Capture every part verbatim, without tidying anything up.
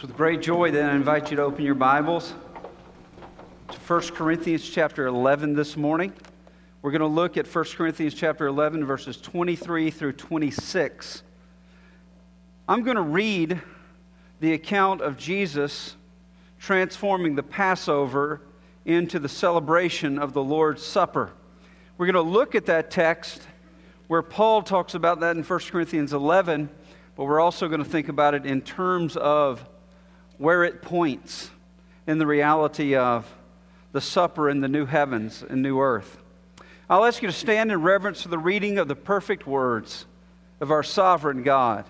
With great joy, then, I invite you to open your Bibles to First Corinthians chapter eleven this morning. We're going to look at First Corinthians chapter eleven, verses twenty-three through twenty-six. I'm going to read the account of Jesus transforming the Passover into the celebration of the Lord's Supper. We're going to look at that text where Paul talks about that in First Corinthians eleven, but we're also going to think about it in terms of where it points in the reality of the supper in the new heavens and new earth. I'll ask you to stand in reverence for the reading of the perfect words of our sovereign God.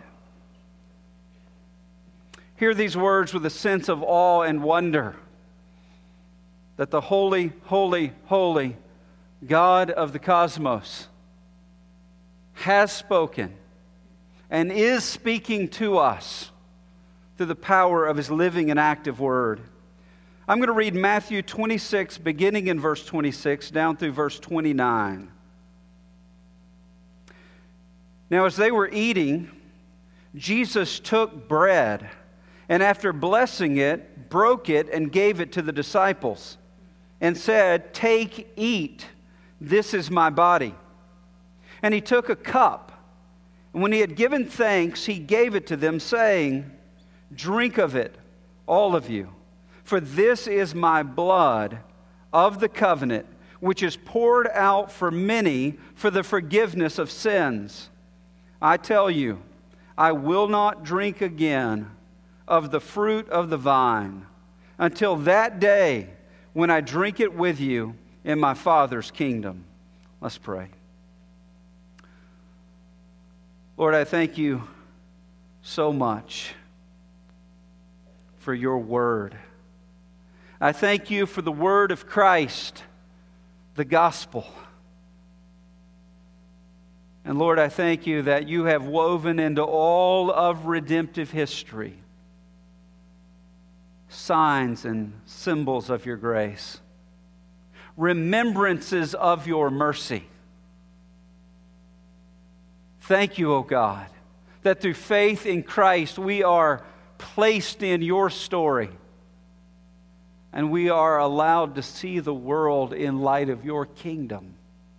Hear these words with a sense of awe and wonder that the holy, holy, holy God of the cosmos has spoken and is speaking to us through the power of His living and active Word. I'm going to read Matthew twenty-six, beginning in verse twenty-six, down through verse twenty-nine. Now, as they were eating, Jesus took bread, and after blessing it, broke it and gave it to the disciples, and said, "Take, eat, this is my body." And He took a cup, and when He had given thanks, He gave it to them, saying, "Drink of it, all of you, for this is my blood of the covenant, which is poured out for many for the forgiveness of sins. I tell you, I will not drink again of the fruit of the vine until that day when I drink it with you in my Father's kingdom." Let's pray. Lord, I thank you so much for your word. I thank you for the word of Christ, the gospel. And Lord, I thank you that you have woven into all of redemptive history signs and symbols of your grace, remembrances of your mercy. Thank you, O God, that through faith in Christ we are placed in your story, and we are allowed to see the world in light of your kingdom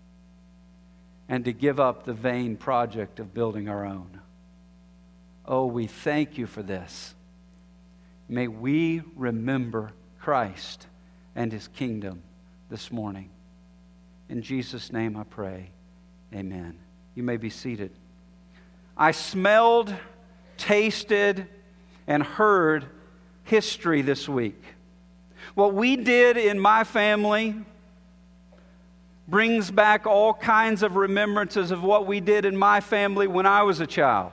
and to give up the vain project of building our own. Oh, we thank you for this. May we remember Christ and His kingdom this morning. In Jesus' name I pray, amen. You may be seated. I smelled, tasted, and heard history this week. What we did in my family brings back all kinds of remembrances of what we did in my family when I was a child.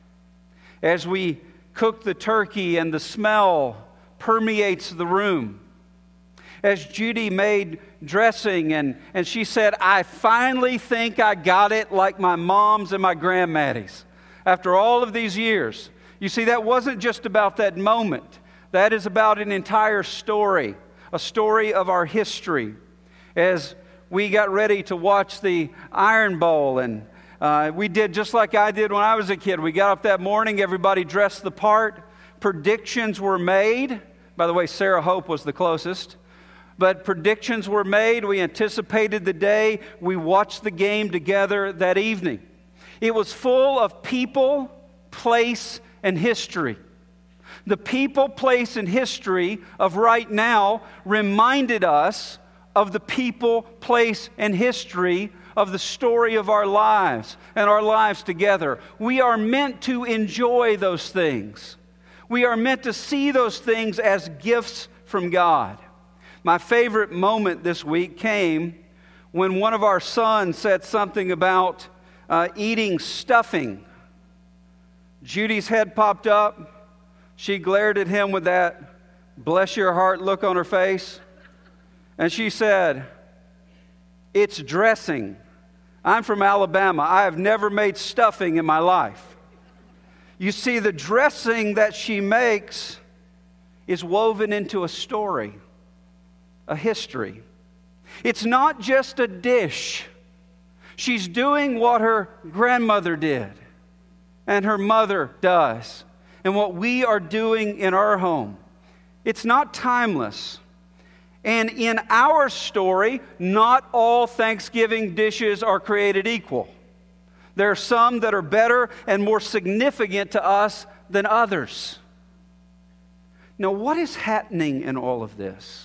As we cooked the turkey and the smell permeates the room. As Judy made dressing and, and she said, "I finally think I got it like my mom's and my grandmaddy's." After all of these years. You see, that wasn't just about that moment. That is about an entire story, a story of our history. As we got ready to watch the Iron Bowl, and uh, we did just like I did when I was a kid. We got up that morning, everybody dressed the part. Predictions were made. By the way, Sarah Hope was the closest. But predictions were made. We anticipated the day. We watched the game together that evening. It was full of people, place, and history. The people, place, and history of right now reminded us of the people, place, and history of the story of our lives and our lives together. We are meant to enjoy those things. We are meant to see those things as gifts from God. My favorite moment this week came when one of our sons said something about uh, eating stuffing. Judy's head popped up. She glared at him with that bless your heart look on her face. And she said, "It's dressing. I'm from Alabama. I have never made stuffing in my life." You see, the dressing that she makes is woven into a story, a history. It's not just a dish. She's doing what her grandmother did and her mother does. and what we are doing in our home. It's not timeless. And in our story, not all Thanksgiving dishes are created equal. There are some that are better and more significant to us than others. Now, what is happening in all of this?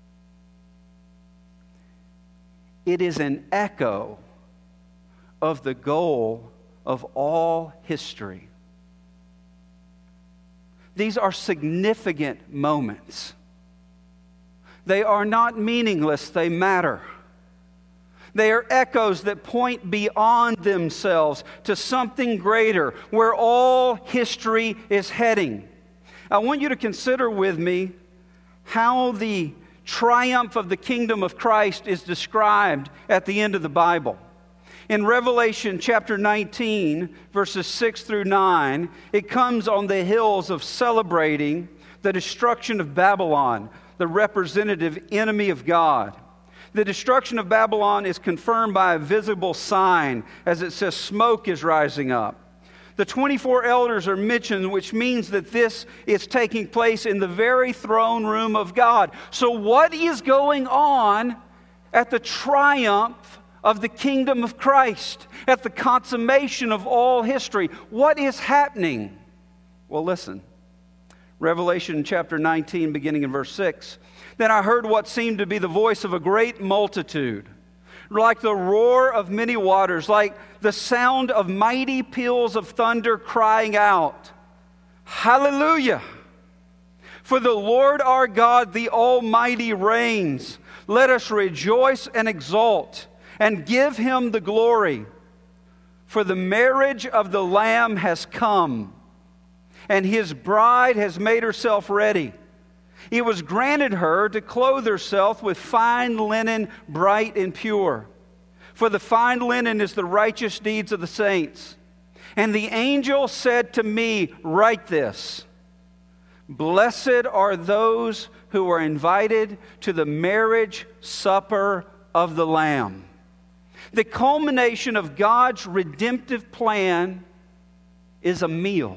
It is an echo of the goal of all history. These are significant moments. They are not meaningless, they matter. They are echoes that point beyond themselves to something greater, where all history is heading. I want you to consider with me how the triumph of the kingdom of Christ is described at the end of the Bible. In Revelation chapter nineteen, verses six through nine, it comes on the hills of celebrating the destruction of Babylon, the representative enemy of God. The destruction of Babylon is confirmed by a visible sign, as it says, smoke is rising up. The twenty-four elders are mentioned, which means that this is taking place in the very throne room of God. So what is going on at the triumph of the kingdom of Christ, at the consummation of all history? What is happening? Well, listen. Revelation chapter nineteen, beginning in verse six. Then I heard what seemed to be the voice of a great multitude, like the roar of many waters, like the sound of mighty peals of thunder crying out, Hallelujah! For the Lord our God, the Almighty, reigns. Let us rejoice and exult and give Him the glory. For the marriage of the Lamb has come, and His bride has made herself ready. It was granted her to clothe herself with fine linen, bright and pure. For the fine linen is the righteous deeds of the saints. And the angel said to me, Write this: Blessed are those who are invited to the marriage supper of the Lamb. The culmination of God's redemptive plan is a meal.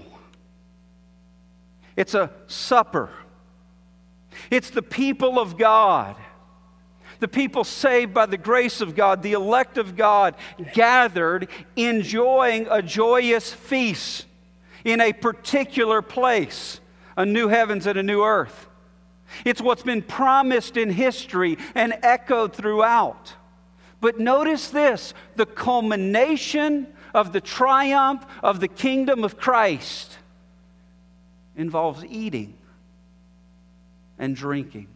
It's a supper. It's the people of God, the people saved by the grace of God, the elect of God, gathered, enjoying a joyous feast in a particular place, a new heavens and a new earth. It's what's been promised in history and echoed throughout. But notice this, the culmination of the triumph of the kingdom of Christ involves eating and drinking.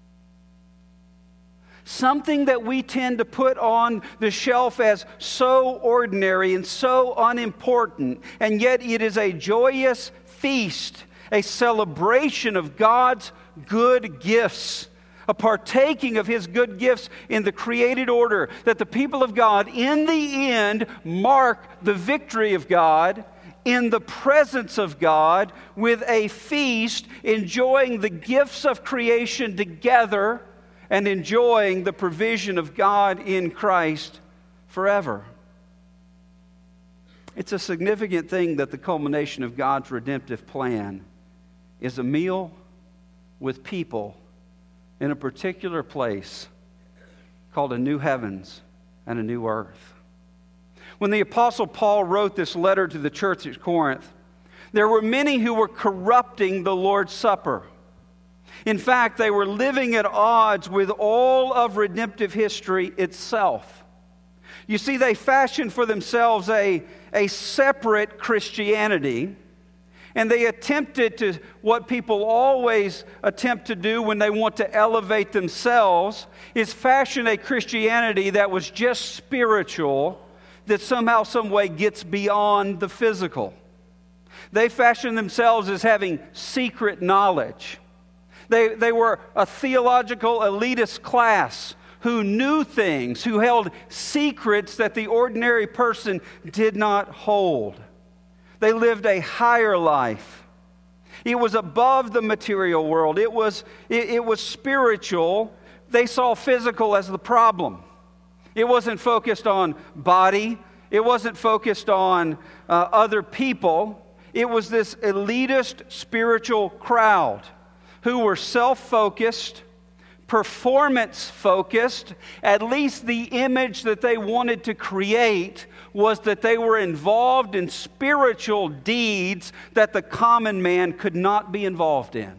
Something that we tend to put on the shelf as so ordinary and so unimportant, and yet it is a joyous feast, a celebration of God's good gifts, a partaking of His good gifts in the created order, that the people of God in the end mark the victory of God in the presence of God with a feast, enjoying the gifts of creation together and enjoying the provision of God in Christ forever. It's a significant thing that the culmination of God's redemptive plan is a meal with people in a particular place called a new heavens and a new earth. When the Apostle Paul wrote this letter to the church at Corinth, there were many who were corrupting the Lord's Supper. In fact, they were living at odds with all of redemptive history itself. You see, they fashioned for themselves a, a separate Christianity, and they attempted to, what people always attempt to do when they want to elevate themselves, is fashion a Christianity that was just spiritual, that somehow, some way gets beyond the physical. They fashioned themselves as having secret knowledge. They, they were a theological elitist class who knew things, who held secrets that the ordinary person did not hold. They lived a higher life. It was above the material world. It was, it, it was spiritual. They saw physical as the problem. It wasn't focused on body. It wasn't focused on uh, other people. it was this elitist spiritual crowd who were self-focused, performance-focused. At least the image that they wanted to create was that they were involved in spiritual deeds that the common man could not be involved in.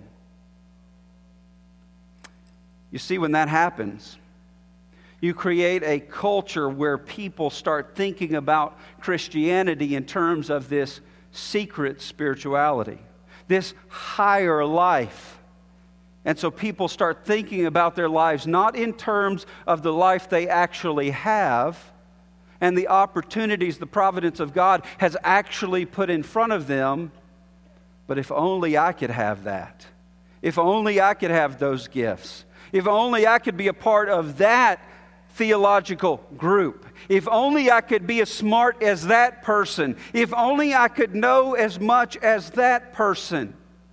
You see, when that happens, you create a culture where people start thinking about Christianity in terms of this secret spirituality, this higher life. And so people start thinking about their lives not in terms of the life they actually have and the opportunities the providence of God has actually put in front of them, but if only I could have that. If only I could have those gifts. If only I could be a part of that theological group. If only I could be as smart as that person. If only I could know as much as that person.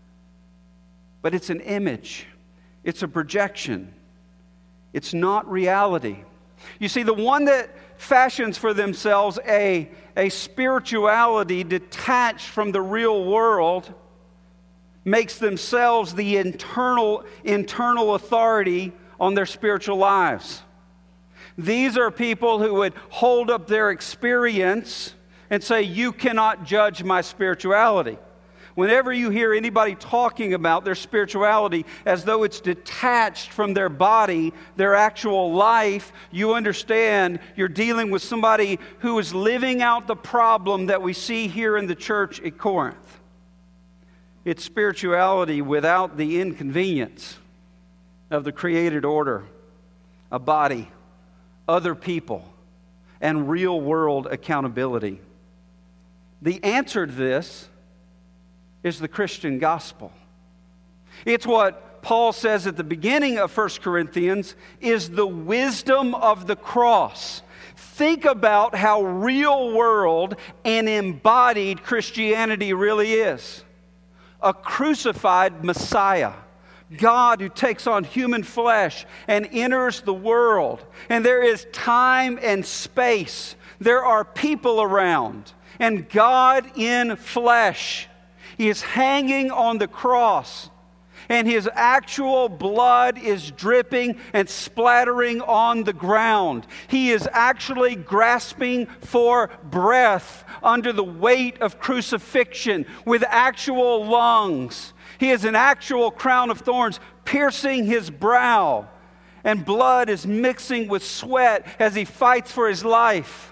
But it's an image. It's a projection. It's not reality. You see, the one that fashions for themselves a, a spirituality detached from the real world makes themselves the internal, internal authority on their spiritual lives. These are people who would hold up their experience and say, you cannot judge my spirituality. Whenever you hear anybody talking about their spirituality as though it's detached from their body, their actual life, you understand you're dealing with somebody who is living out the problem that we see here in the church at Corinth. It's spirituality without the inconvenience of the created order, a body, other people, and real-world accountability. The answer to this is the Christian gospel. It's what Paul says at the beginning of First Corinthians is the wisdom of the cross. Think about how real-world and embodied Christianity really is. A crucified Messiah. God who takes on human flesh and enters the world. And there is time and space. There are people around. And God in flesh. He is hanging on the cross. And His actual blood is dripping and splattering on the ground. He is actually grasping for breath under the weight of crucifixion with actual lungs. He has an actual crown of thorns piercing His brow. And blood is mixing with sweat as He fights for His life.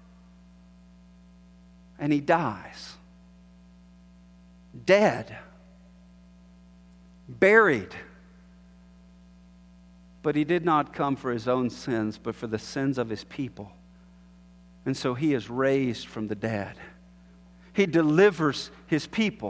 And He dies. Dead. Buried. But He did not come for His own sins, but for the sins of His people. And so He is raised from the dead. He delivers His people.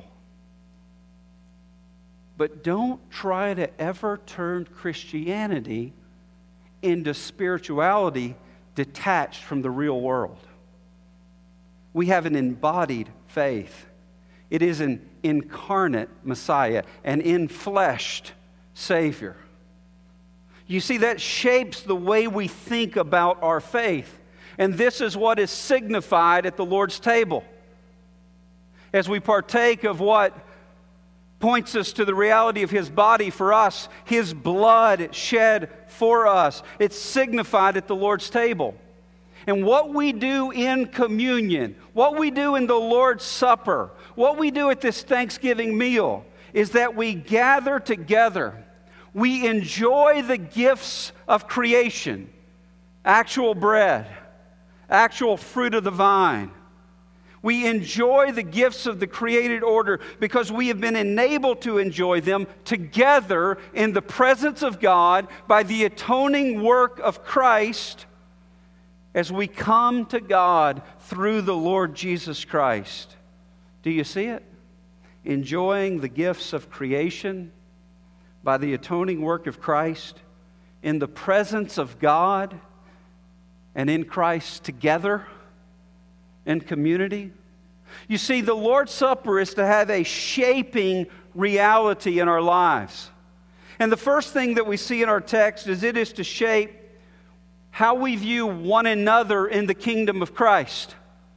But don't try to ever turn Christianity into spirituality detached from the real world. We have an embodied faith. It is an incarnate Messiah, an in-fleshed Savior. You see, that shapes the way we think about our faith. And this is what is signified at the Lord's table. As we partake of what points us to the reality of His body for us, His blood shed for us. It's signified at the Lord's table. And what we do in communion, what we do in the Lord's Supper, what we do at this Thanksgiving meal is that we gather together. We enjoy the gifts of creation, actual bread, actual fruit of the vine. We enjoy the gifts of the created order because we have been enabled to enjoy them together in the presence of God by the atoning work of Christ as we come to God through the Lord Jesus Christ. Do you see it? Enjoying the gifts of creation by the atoning work of Christ in the presence of God and in Christ together in community. You see, the Lord's Supper is to have a shaping reality in our lives. And the first thing that we see in our text is it is to shape how we view one another in the kingdom of Christ.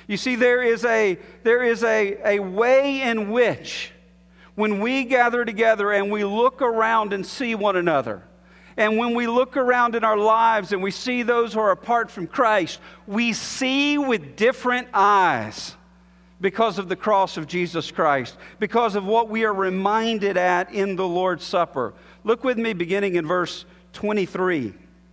You see, there is a, there is a, a way in which when we gather together and we look around and see one another, and when we look around in our lives and we see those who are apart from Christ, we see with different eyes because of the cross of Jesus Christ, because of what we are reminded at in the Lord's Supper. Look with me beginning in verse twenty-three.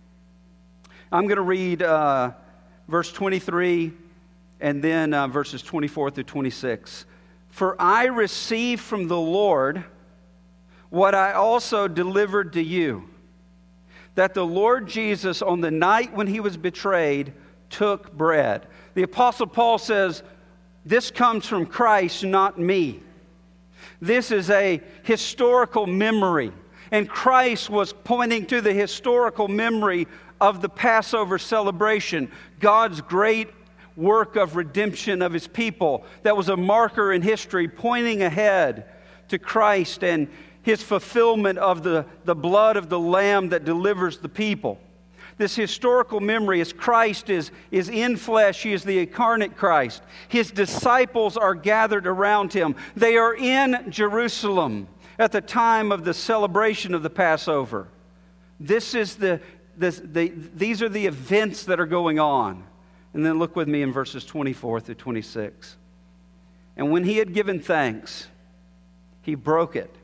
I'm going to read uh, verse twenty-three and then uh, verses twenty-four through twenty-six. For I received from the Lord what I also delivered to you, that the Lord Jesus, on the night when he was betrayed, took bread. The Apostle Paul says, this comes from Christ, not me. This is a historical memory. And Christ was pointing to the historical memory of the Passover celebration, God's great work of redemption of his people. That was a marker in history pointing ahead to Christ and his fulfillment of the, the blood of the Lamb that delivers the people. This historical memory is Christ is, is in flesh. He is the incarnate Christ. His disciples are gathered around him. They are in Jerusalem at the time of the celebration of the Passover. This is the, the, the these are the events that are going on. And then look with me in verses twenty-four through twenty-six. And when he had given thanks, he broke it.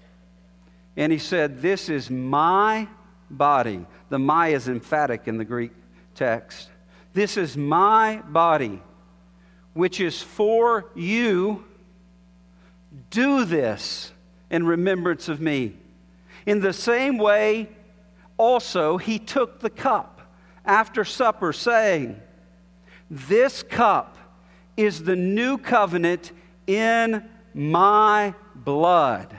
And he said, this is my body. The my is emphatic in the Greek text. This is my body, which is for you. Do this in remembrance of me. In the same way, also, he took the cup after supper, saying, this cup is the new covenant in my blood.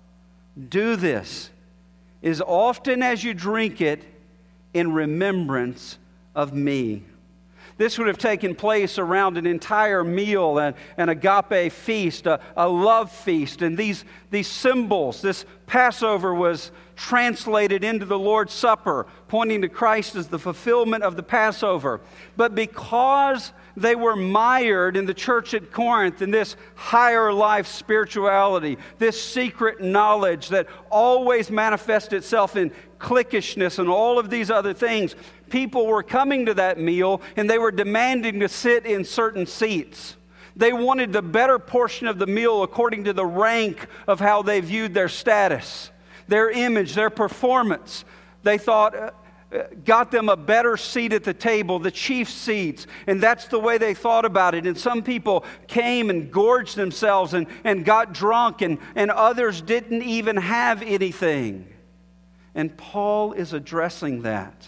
Do this as often as you drink it in remembrance of me. This would have taken place around an entire meal, and an agape feast, a, a love feast. And these, these symbols, this Passover was translated into the Lord's Supper, pointing to Christ as the fulfillment of the Passover. But because they were mired in the church at Corinth in this higher life spirituality, this secret knowledge that always manifests itself in cliquishness and all of these other things, people were coming to that meal and they were demanding to sit in certain seats. They wanted the better portion of the meal according to the rank of how they viewed their status, their image, their performance. They thought uh, got them a better seat at the table, the chief seats, and that's the way they thought about it. And some people came and gorged themselves and, and got drunk, and, and others didn't even have anything. And Paul is addressing that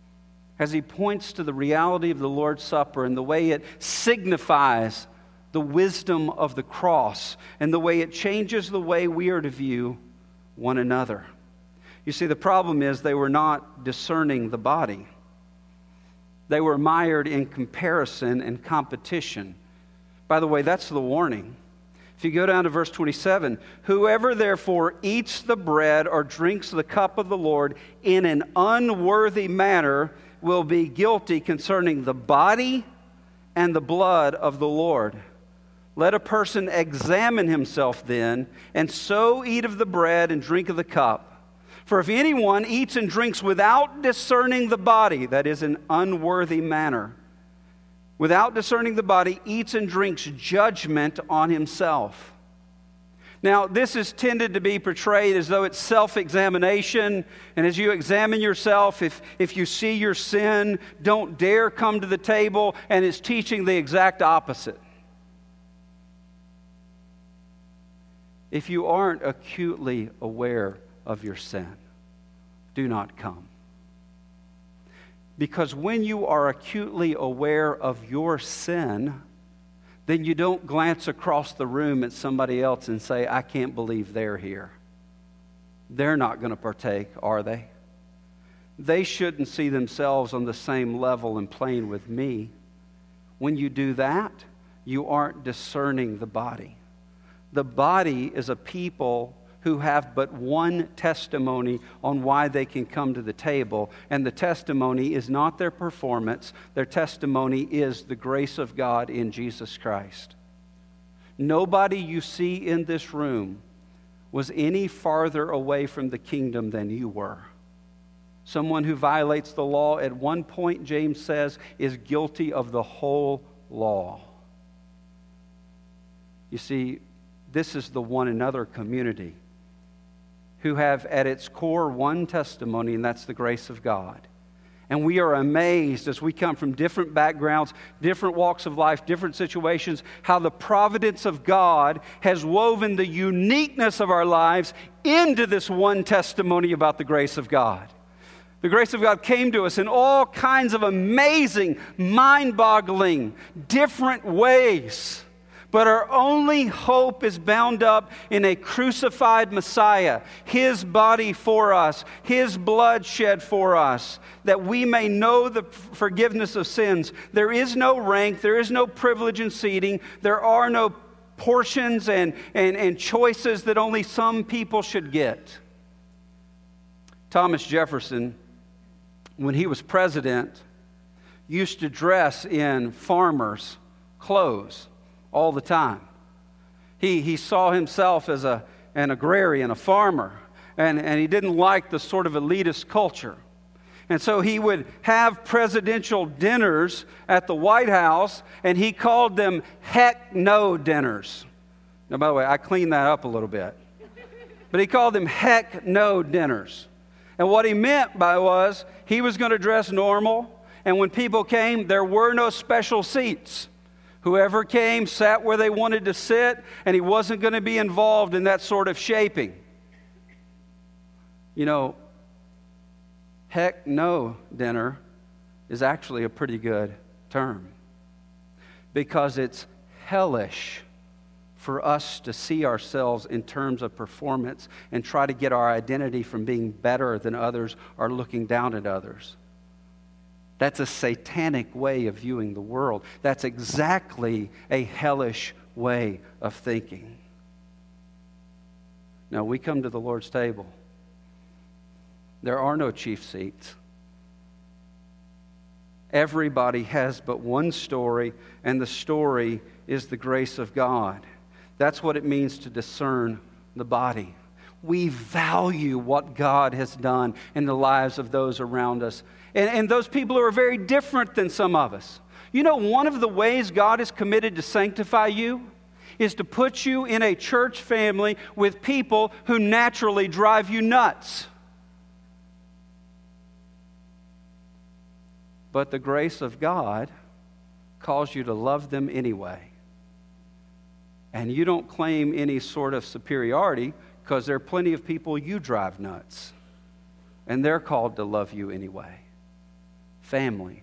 as he points to the reality of the Lord's Supper and the way it signifies the wisdom of the cross and the way it changes the way we are to view one another. You see, the problem is they were not discerning the body. They were mired in comparison and competition. By the way, that's the warning. If you go down to verse twenty-seven, whoever therefore eats the bread or drinks the cup of the Lord in an unworthy manner will be guilty concerning the body and the blood of the Lord. Let a person examine himself then, and so eat of the bread and drink of the cup. For if anyone eats and drinks without discerning the body, that is, an unworthy manner, without discerning the body, eats and drinks judgment on himself. Now, this is tended to be portrayed as though it's self-examination, and as you examine yourself, if, if you see your sin, don't dare come to the table, and it's teaching the exact opposite. If you aren't acutely aware of your sin, do not come. Because when you are acutely aware of your sin, then you don't glance across the room at somebody else and say, I can't believe they're here. They're not going to partake, are they? They shouldn't see themselves on the same level and plane with me. When you do that, you aren't discerning the body. The body is a people who have but one testimony on why they can come to the table. And the testimony is not their performance. Their testimony is the grace of God in Jesus Christ. Nobody you see in this room was any farther away from the kingdom than you were. Someone who violates the law at one point, James says, is guilty of the whole law. You see, this is the one another community who have at its core one testimony, and that's the grace of God. And we are amazed as we come from different backgrounds, different walks of life, different situations, how the providence of God has woven the uniqueness of our lives into this one testimony about the grace of God. The grace of God came to us in all kinds of amazing, mind-boggling, different ways. But our only hope is bound up in a crucified Messiah, His body for us, His blood shed for us, that we may know the forgiveness of sins. There is no rank, there is no privilege in seating, there are no portions and, and, and choices that only some people should get. Thomas Jefferson, when he was president, used to dress in farmers' clothes all the time. He, he saw himself as a, an agrarian, a farmer, and, and he didn't like the sort of elitist culture. And so he would have presidential dinners at the White House, and he called them heck no dinners. Now, by the way, I cleaned that up a little bit. But he called them heck no dinners. And what he meant by was he was going to dress normal, and when people came, there were no special seats. Whoever came sat where they wanted to sit, and he wasn't going to be involved in that sort of shaping. You know, heck no dinner is actually a pretty good term, because it's hellish for us to see ourselves in terms of performance and try to get our identity from being better than others or looking down at others. That's a satanic way of viewing the world. That's exactly a hellish way of thinking. Now, we come to the Lord's table. There are no chief seats. Everybody has but one story, and the story is the grace of God. That's what it means to discern the body. We value what God has done in the lives of those around us. And, and those people who are very different than some of us. You know, one of the ways God is committed to sanctify you is to put you in a church family with people who naturally drive you nuts. But the grace of God calls you to love them anyway. And you don't claim any sort of superiority, because there are plenty of people you drive nuts. And they're called to love you anyway. Family.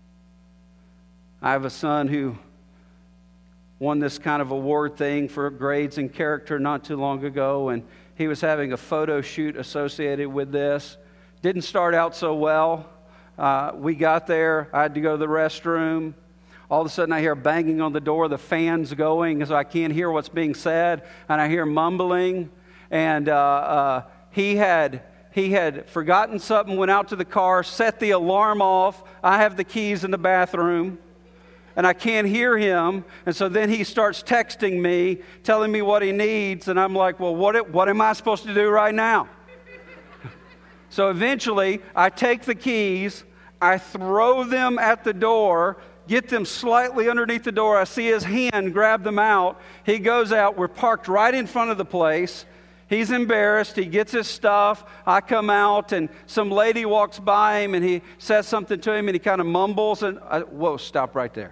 I have a son who won this kind of award thing for grades and character not too long ago, and he was having a photo shoot associated with this. Didn't start out so well. Uh, we got there. I had to go to the restroom. All of a sudden I hear banging on the door, the fan's going, so I can't hear what's being said, and I hear mumbling. And uh, uh, he had he had forgotten something, went out to the car, set the alarm off. I have the keys in the bathroom, and I can't hear him. And so then he starts texting me, telling me what he needs, and I'm like, well, what what am I supposed to do right now? So eventually, I take the keys, I throw them at the door, get them slightly underneath the door. I see his hand grab them out. He goes out. We're parked right in front of the place. He's embarrassed. He gets his stuff. I come out, and some lady walks by him, and he says something to him, and he kind of mumbles, and I, whoa, stop right there.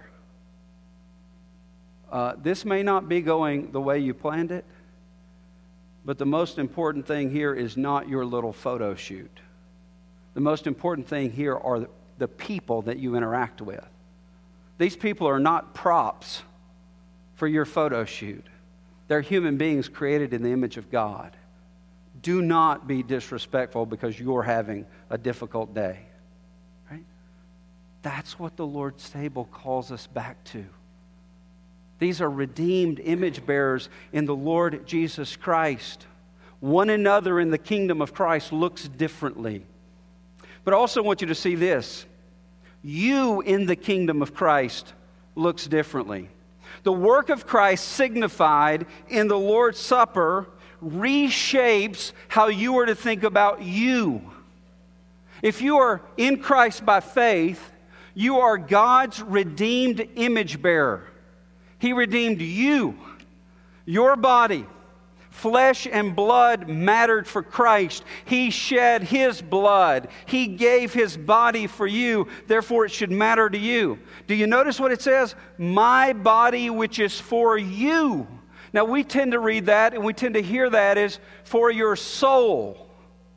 Uh, this may not be going the way you planned it, but the most important thing here is not your little photo shoot. The most important thing here are the, the people that you interact with. These people are not props for your photo shoot. They're human beings created in the image of God. Do not be disrespectful because you're having a difficult day. Right? That's what the Lord's table calls us back to. These are redeemed image bearers in the Lord Jesus Christ. One another in the kingdom of Christ looks differently. But I also want you to see this. You in the kingdom of Christ looks differently. The work of Christ signified in the Lord's Supper reshapes how you are to think about you. If you are in Christ by faith, you are God's redeemed image bearer. He redeemed you, your body. Flesh and blood mattered for Christ. He shed His blood. He gave His body for you. Therefore, it should matter to you. Do you notice what it says? My body, which is for you. Now, we tend to read that and we tend to hear that as for your soul.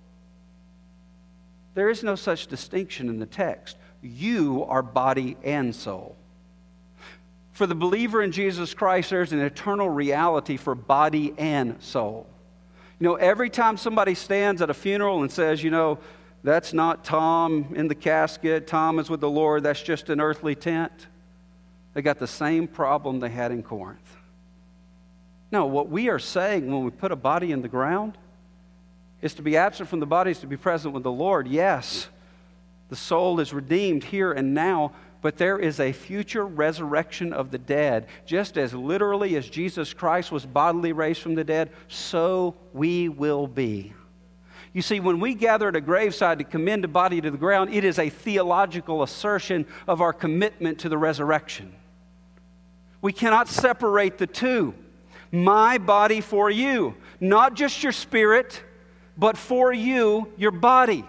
There is no such distinction in the text. You are body and soul. For the believer in Jesus Christ, there's an eternal reality for body and soul. You know, every time somebody stands at a funeral and says, you know, that's not Tom in the casket, Tom is with the Lord, that's just an earthly tent, they got the same problem they had in Corinth. No, what we are saying when we put a body in the ground is to be absent from the body is to be present with the Lord. Yes, the soul is redeemed here and now, but there is a future resurrection of the dead. Just as literally as Jesus Christ was bodily raised from the dead, so we will be. You see, when we gather at a graveside to commend a body to the ground, it is a theological assertion of our commitment to the resurrection. We cannot separate the two. My body for you, not just your spirit, but for you, your body.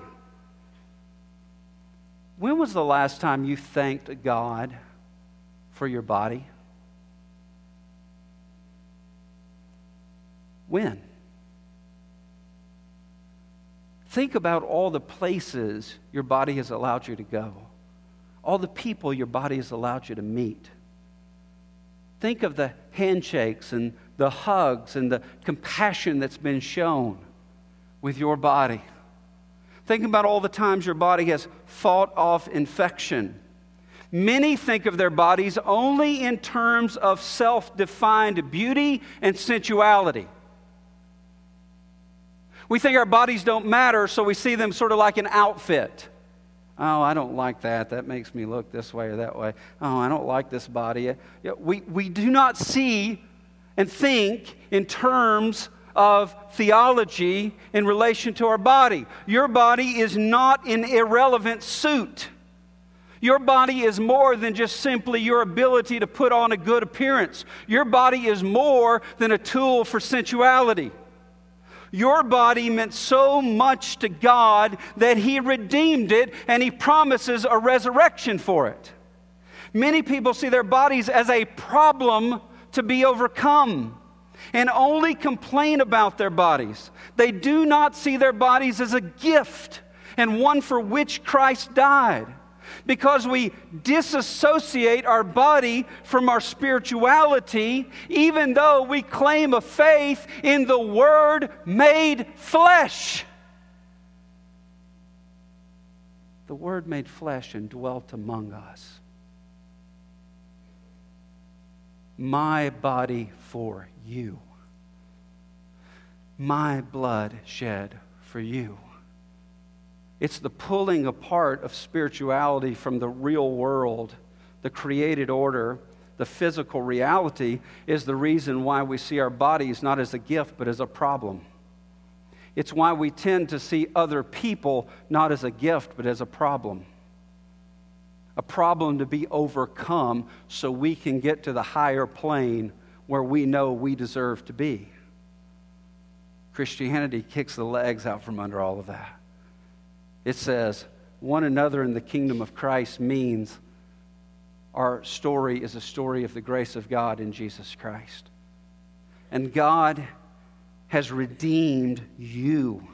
When was the last time you thanked God for your body? When? Think about all the places your body has allowed you to go, all the people your body has allowed you to meet. Think of the handshakes and the hugs and the compassion that's been shown with your body. Think about all the times your body has fought off infection. Many think of their bodies only in terms of self-defined beauty and sensuality. We think our bodies don't matter, so we see them sort of like an outfit. Oh, I don't like that. That makes me look this way or that way. Oh, I don't like this body. We, we do not see and think in terms of theology in relation to our body. Your body is not an irrelevant suit. Your body is more than just simply your ability to put on a good appearance. Your body is more than a tool for sensuality. Your body meant so much to God that He redeemed it and He promises a resurrection for it. Many people see their bodies as a problem to be overcome and only complain about their bodies. They do not see their bodies as a gift and one for which Christ died. Because we disassociate our body from our spirituality, even though we claim a faith in the Word made flesh. The Word made flesh and dwelt among us. My body for you. My blood shed for you. It's the pulling apart of spirituality from the real world, the created order, the physical reality is the reason why we see our bodies not as a gift but as a problem. It's why we tend to see other people not as a gift but as a problem. A problem to be overcome so we can get to the higher plane where we know we deserve to be. Christianity kicks the legs out from under all of that. It says, one another in the kingdom of Christ means our story is a story of the grace of God in Jesus Christ. And God has redeemed you.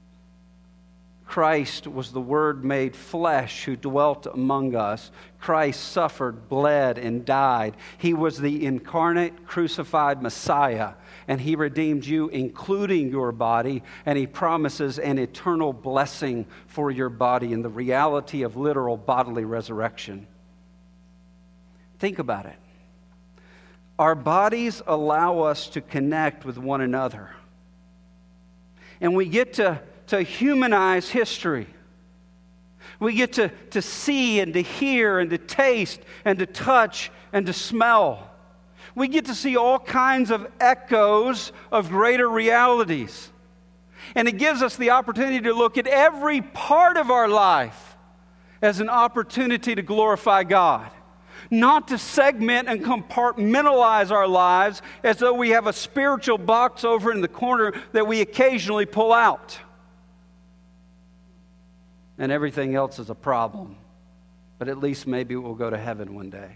Christ was the Word made flesh who dwelt among us. Christ suffered, bled, and died. He was the incarnate, crucified Messiah, and He redeemed you, including your body, and He promises an eternal blessing for your body in the reality of literal bodily resurrection. Think about it. Our bodies allow us to connect with one another. And we get to, to humanize history. We get to, to see and to hear and to taste and to touch and to smell. We get to see all kinds of echoes of greater realities. And it gives us the opportunity to look at every part of our life as an opportunity to glorify God. Not to segment and compartmentalize our lives as though we have a spiritual box over in the corner that we occasionally pull out. And everything else is a problem. But at least maybe we'll go to heaven one day.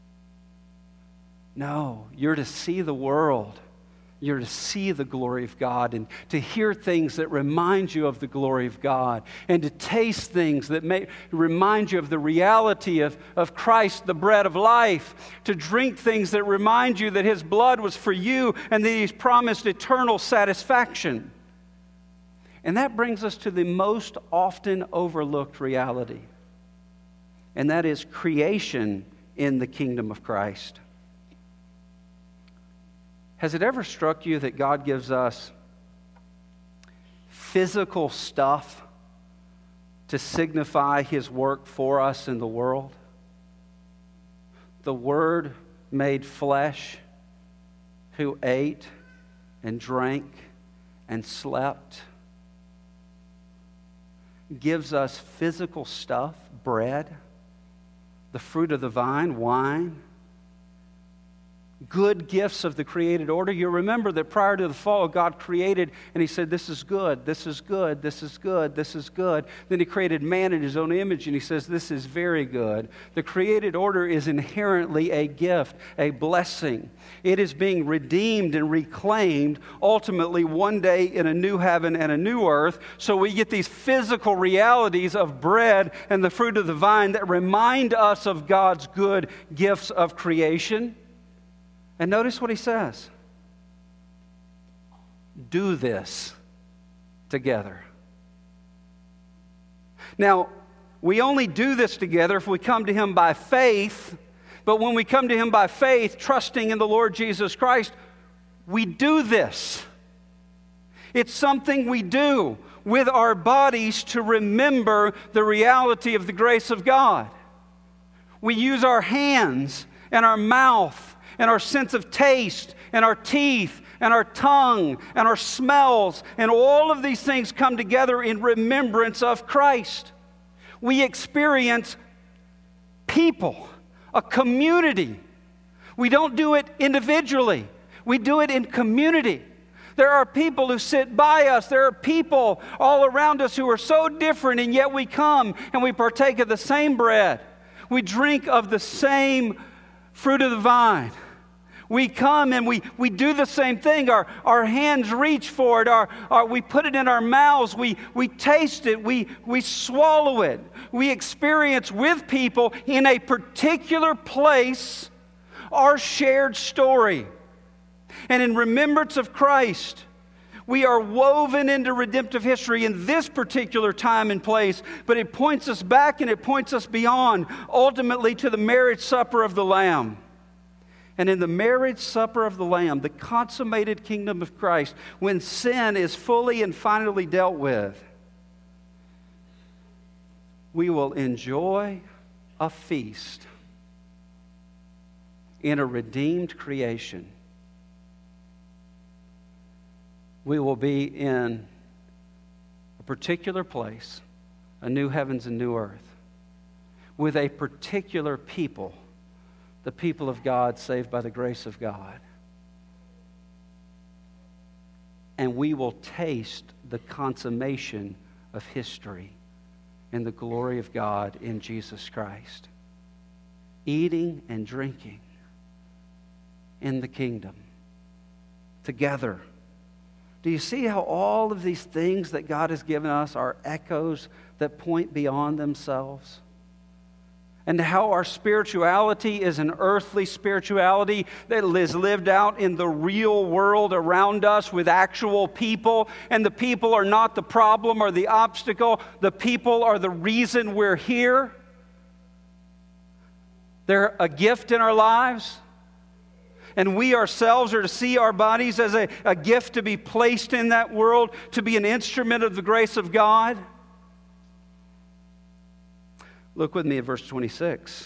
No, you're to see the world. You're to see the glory of God and to hear things that remind you of the glory of God and to taste things that may remind you of the reality of, of Christ, the bread of life, to drink things that remind you that His blood was for you and that He's promised eternal satisfaction. And that brings us to the most often overlooked reality, and that is creation in the kingdom of Christ. Has it ever struck you that God gives us physical stuff to signify His work for us in the world? The Word made flesh, who ate and drank and slept, gives us physical stuff, bread, the fruit of the vine, wine, good gifts of the created order. You remember that prior to the fall, God created, and He said, this is good, this is good, this is good, this is good. Then He created man in His own image, and He says, this is very good. The created order is inherently a gift, a blessing. It is being redeemed and reclaimed ultimately one day in a new heaven and a new earth. So we get these physical realities of bread and the fruit of the vine that remind us of God's good gifts of creation. And notice what He says. Do this together. Now, we only do this together if we come to Him by faith. But when we come to Him by faith, trusting in the Lord Jesus Christ, we do this. It's something we do with our bodies to remember the reality of the grace of God. We use our hands and our mouth and our sense of taste, and our teeth, and our tongue, and our smells, and all of these things come together in remembrance of Christ. We experience people, a community. We don't do it individually. We do it in community. There are people who sit by us. There are people all around us who are so different, and yet we come and we partake of the same bread. We drink of the same fruit of the vine. We come and we, we do the same thing. Our, our hands reach for it. Our, our, we put it in our mouths. We, we taste it. We, we swallow it. We experience with people in a particular place our shared story. And in remembrance of Christ, we are woven into redemptive history in this particular time and place, but it points us back and it points us beyond, ultimately to the marriage supper of the Lamb. And in the marriage supper of the Lamb, the consummated kingdom of Christ, when sin is fully and finally dealt with, we will enjoy a feast in a redeemed creation. We will be in a particular place, a new heavens and new earth, with a particular people, the people of God saved by the grace of God. And we will taste the consummation of history in the glory of God in Jesus Christ. Eating and drinking in the kingdom together. Do you see how all of these things that God has given us are echoes that point beyond themselves? And how our spirituality is an earthly spirituality that is lived out in the real world around us with actual people. And the people are not the problem or the obstacle. The people are the reason we're here. They're a gift in our lives. And we ourselves are to see our bodies as a, a gift to be placed in that world, to be an instrument of the grace of God. Look with me at verse twenty-six.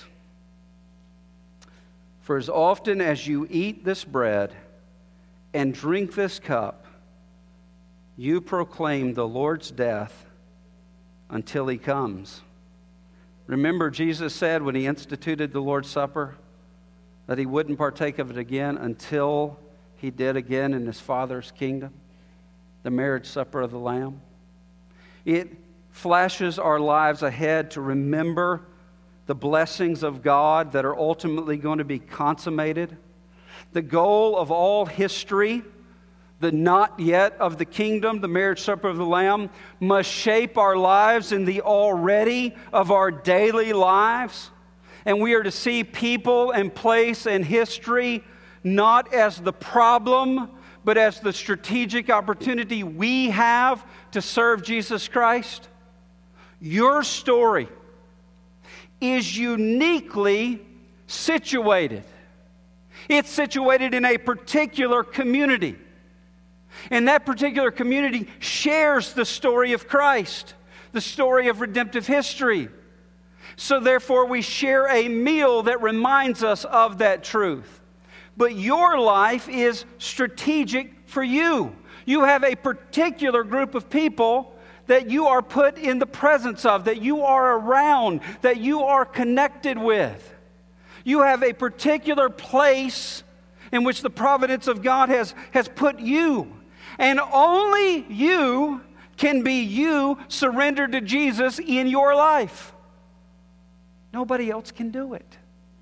For as often as you eat this bread and drink this cup, you proclaim the Lord's death until He comes. Remember, Jesus said when He instituted the Lord's Supper that He wouldn't partake of it again until He did again in His Father's kingdom, the marriage supper of the Lamb. It flashes our lives ahead to remember the blessings of God that are ultimately going to be consummated. The goal of all history, the not yet of the kingdom, the marriage supper of the Lamb, must shape our lives in the already of our daily lives. And we are to see people and place and history not as the problem, but as the strategic opportunity we have to serve Jesus Christ. Your story is uniquely situated. It's situated in a particular community. And that particular community shares the story of Christ, the story of redemptive history. So therefore, we share a meal that reminds us of that truth. But your life is strategic for you. You have a particular group of people that you are put in the presence of, that you are around, that you are connected with. You have a particular place in which the providence of God has, has put you. And only you can be you surrendered to Jesus in your life. Nobody else can do it.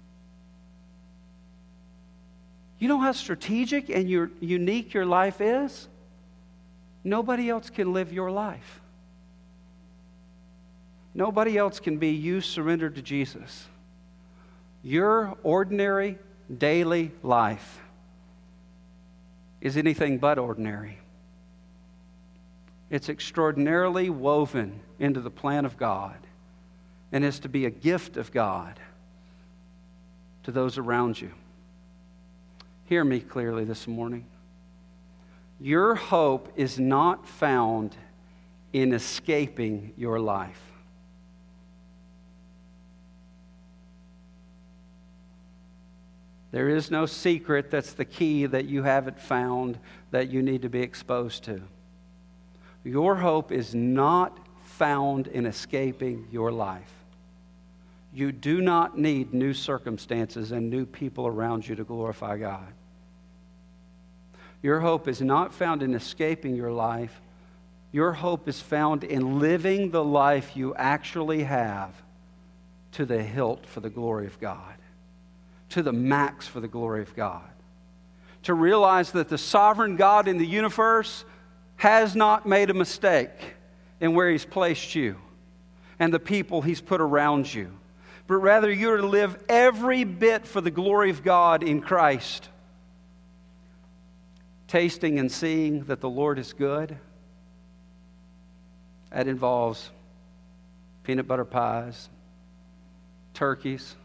You know how strategic and your, unique your life is? Nobody else can live your life. Nobody else can be you surrendered to Jesus. Your ordinary daily life is anything but ordinary. It's extraordinarily woven into the plan of God and is to be a gift of God to those around you. Hear me clearly this morning. Your hope is not found in escaping your life. There is no secret that's the key that you haven't found that you need to be exposed to. Your hope is not found in escaping your life. You do not need new circumstances and new people around you to glorify God. Your hope is not found in escaping your life. Your hope is found in living the life you actually have to the hilt for the glory of God. To the max for the glory of God. To realize that the sovereign God in the universe has not made a mistake in where He's placed you and the people He's put around you. But rather you're to live every bit for the glory of God in Christ. Tasting and seeing that the Lord is good. That involves peanut butter pies, turkeys,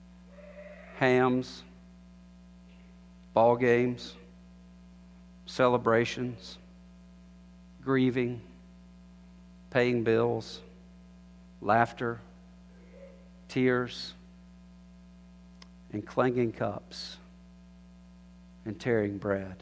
hams, ball games, celebrations, grieving, paying bills, laughter, tears, and clanging cups, and tearing bread.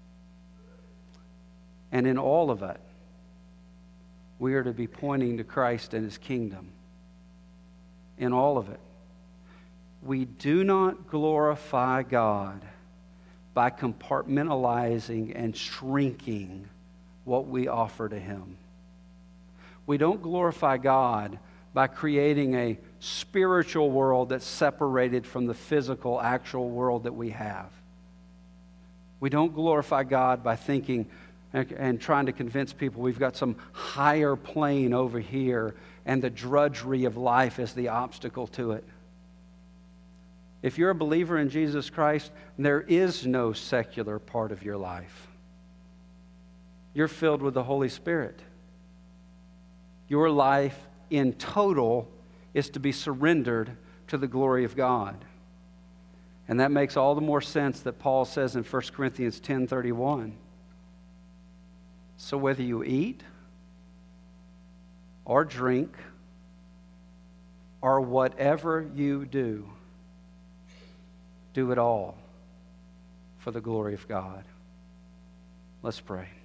And in all of it, we are to be pointing to Christ and His kingdom. In all of it. We do not glorify God by compartmentalizing and shrinking what we offer to Him. We don't glorify God by creating a spiritual world that's separated from the physical, actual world that we have. We don't glorify God by thinking and, and trying to convince people we've got some higher plane over here and the drudgery of life is the obstacle to it. If you're a believer in Jesus Christ, there is no secular part of your life. You're filled with the Holy Spirit. Your life in total is to be surrendered to the glory of God. And that makes all the more sense that Paul says in First Corinthians ten thirty-one, so whether you eat or drink or whatever you do, do it all for the glory of God. Let's pray.